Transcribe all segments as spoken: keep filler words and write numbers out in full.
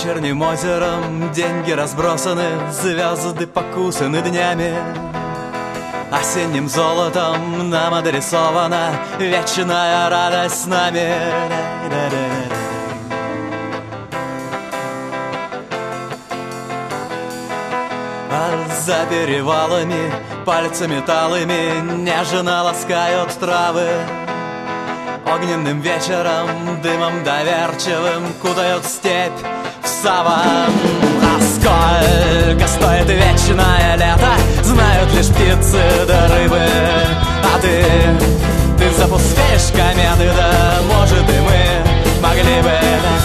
вечерним озером деньги разбросаны, звезды покусаны днями. Осенним золотом нам адресована вечная радость с нами. А за перевалами пальцами талыми нежно ласкают травы. Огненным вечером, дымом доверчивым кутают степь в саван. А сколько стоит вечное лето, знают лишь птицы да рыбы. А ты, ты запускаешь кометы, да может и мы могли бы.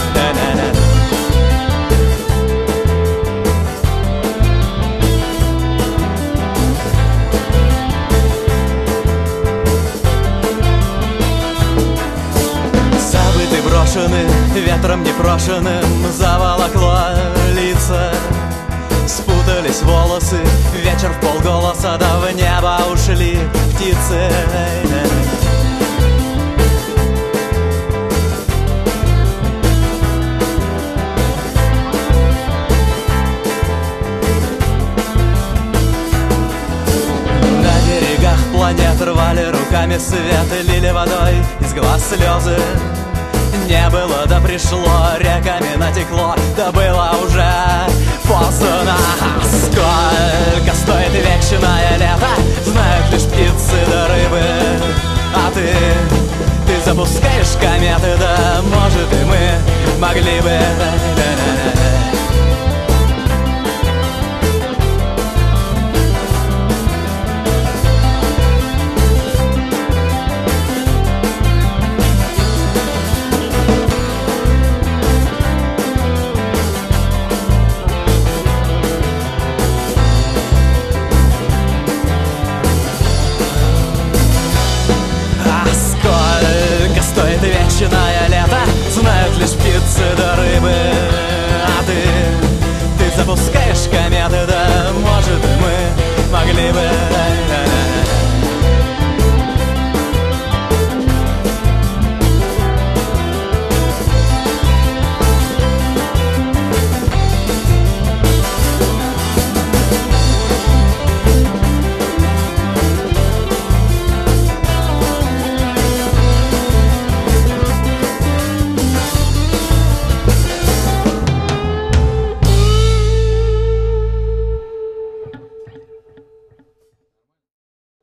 Брошены ветром непрошенным, заволокло лица. Спутались волосы, вечер в полголоса, да в небо ушли птицы. На берегах планет рвали руками свет, лили водой из глаз слезы. Не было, да пришло, реками натекло, да было уже поздно. Сколько стоит вечное лето, знают лишь птицы да рыбы. А ты, ты запускаешь кометы, да может и мы могли бы. Вечное лето, знают лишь птицы да рыбы. А ты, ты запускаешь